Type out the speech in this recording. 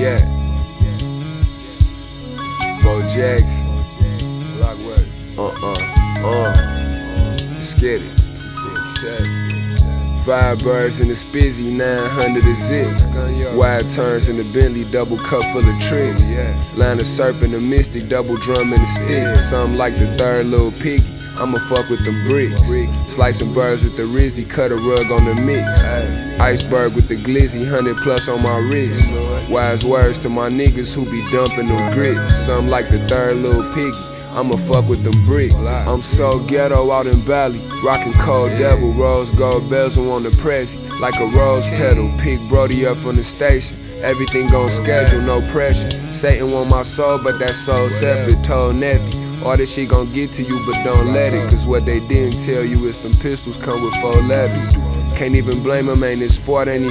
Yeah. Bo Jackson. Let's get it. 5 birds in the Spizzy, 900 a zips. Wide turns in the Bentley, double cup full of tricks. Line of serpent, the mystic, double drum in the stick. Something like the third little piggy. I'ma fuck with them bricks. Slicing birds with the Rizzy, cut a rug on the mix. Iceberg with the glizzy, 100+ on my wrist. Wise words to my niggas who be dumping them grits. Something like the third little piggy. I'ma fuck with them bricks. I'm so ghetto out in Bali, rockin' Cold Devil, rose gold bezel on the prezi, like a rose petal. Pick Brody up from the station, everything gon' schedule, no pressure. Satan want my soul, but that soul separate. Told Neffy, all this shit gon' get to you, but don't let it. Cause what they didn't tell you is them pistols come with 4 letters. Can't even blame them, ain't his fault, ain't